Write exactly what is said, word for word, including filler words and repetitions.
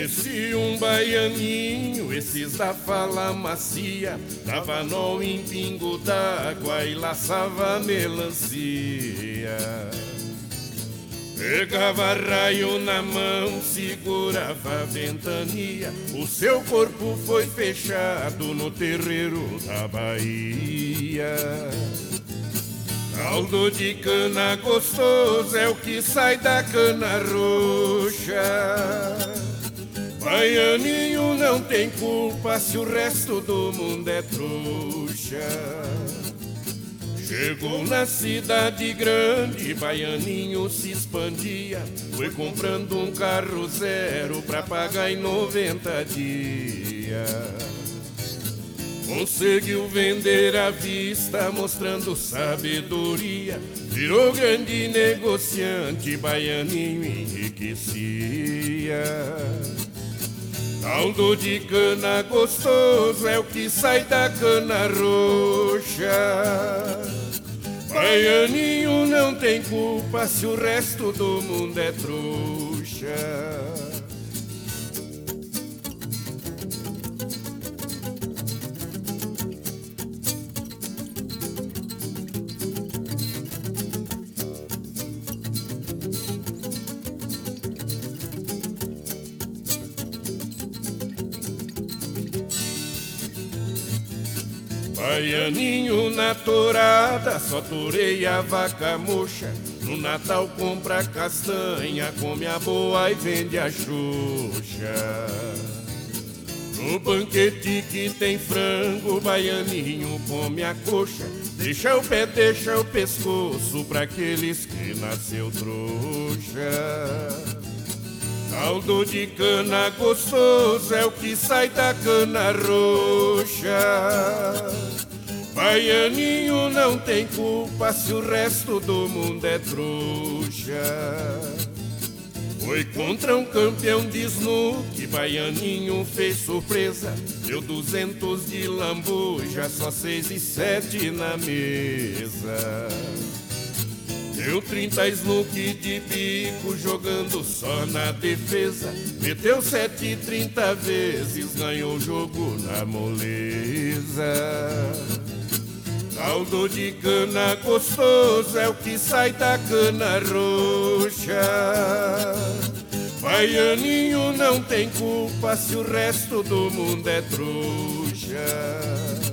Conheci um baianinho, esses da fala macia, dava nó em pingo d'água e laçava melancia. Pegava raio na mão, segurava a ventania, o seu corpo foi fechado no terreiro da Bahia. Caldo de cana gostoso é o que sai da cana roxa. Baianinho não tem culpa se o resto do mundo é trouxa. Chegou na cidade grande, baianinho se expandia, foi comprando um carro zero pra pagar em noventa dias. Conseguiu vender à vista, mostrando sabedoria, virou grande negociante, baianinho enriquecia. Caldo de cana gostoso é o que sai da cana roxa. Baianinho não tem culpa se o resto do mundo é trouxa. Baianinho na tourada, só torei a vaca mocha. No Natal compra castanha, come a boa e vende a xoxa. No banquete que tem frango, baianinho come a coxa. Deixa o pé, deixa o pescoço pra aqueles que nasceu trouxa. Caldo de cana gostoso é o que sai da cana roxa. Baianinho não tem culpa se o resto do mundo é trouxa. Foi contra um campeão de snook, baianinho fez surpresa. Deu duzentos de lambuja, só seis e sete na mesa. Deu trinta snook de bico, jogando só na defesa. Meteu sete e trinta vezes, ganhou o jogo na moleza. Caldo de cana gostoso é o que sai da cana roxa. Baianinho não tem culpa se o resto do mundo é trouxa.